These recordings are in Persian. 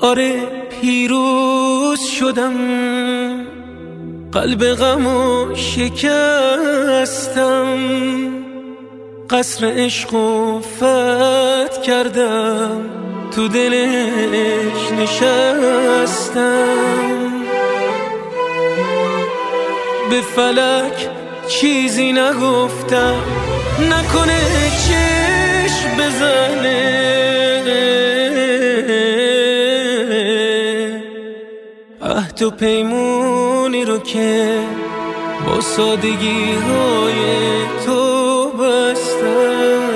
آره پیروز شدم، قلب غمو شکستم، قصر عشقو فتح کردم، تو دلش نشستم. به فلک چیزی نگفتم، نکنه چشم بزنه، عهد و پیمونی رو که با سادگی های تو بستم.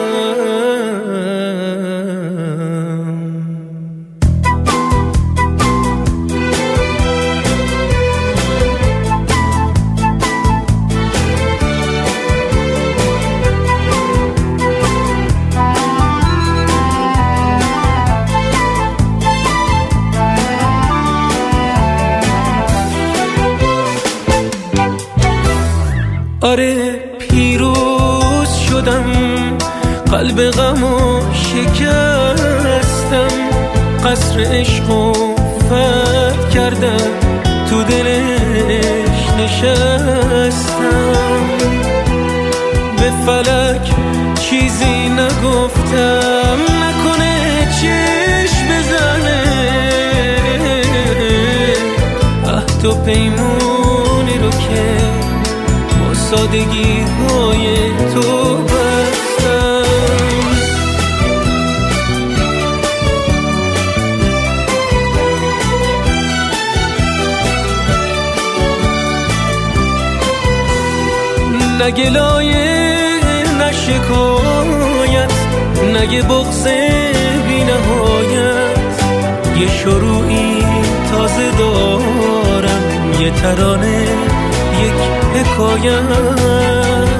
آره پیروز شدم، قلب غمو شکستم، قصر عشقو فتح کردم، تو دلش نشستم. به فلک چیزی نگفتم، نکنه چشم بزنه، عهد و پیمونی رو که سادگی های تو بستم. نه گلایه نه شکایت، نه بغض بی نهایت، یه شروعی تازه دارم، یه ترانه یک حکایت،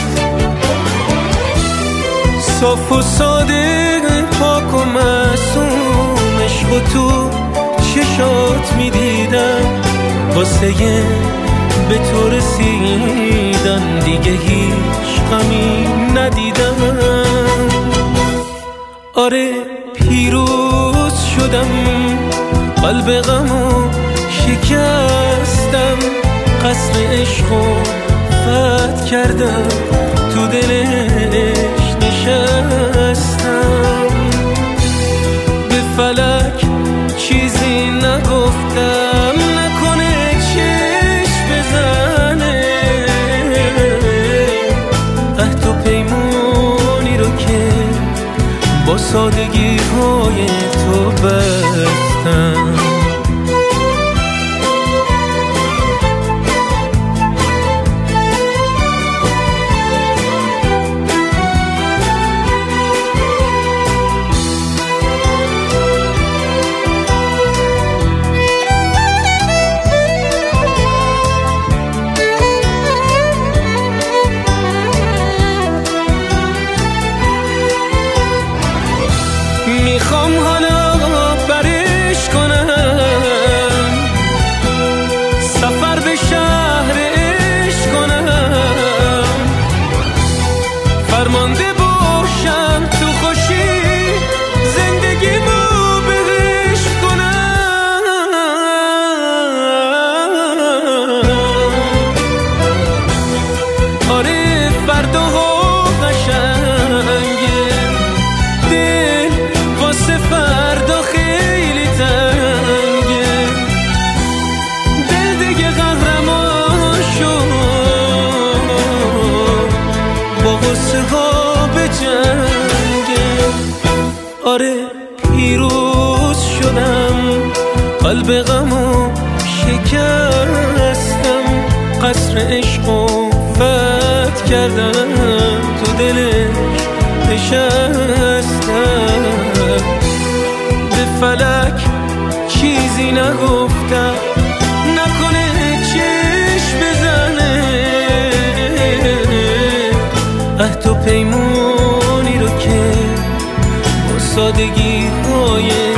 صاف و ساده پاک و معصوم، عشق و تو چشات میدیدم، واسه به تو رسیدن دیگه هیچ غمی ندیدم. آره پیروز شدم، قلب غمو شکستم، قصر عشقو فتح کردم، تو دلش نشستم. به فلک چیزی نگفتم، نکنه چشم بزنه، عهد و پیمونی رو که با سادگی های تو بستم. میخوام حالا برش کنم، سفر به شهر عشق کنم، فرمانده باشم تو خوشی، زندگیمو بهش کنم. آره فرداها قشنگه، فردا خیلی تنگه، دل دیگه قهرمان شد، با غصه ها به جنگه. آره پیروز شدم، قلب غمو شکستم، قصر عشقو فتح کردم، تو دلش نشستم. فلک چیزی نگفتم، نکنه چشم بزنه، عهد و پیمونی رو که با سادگی های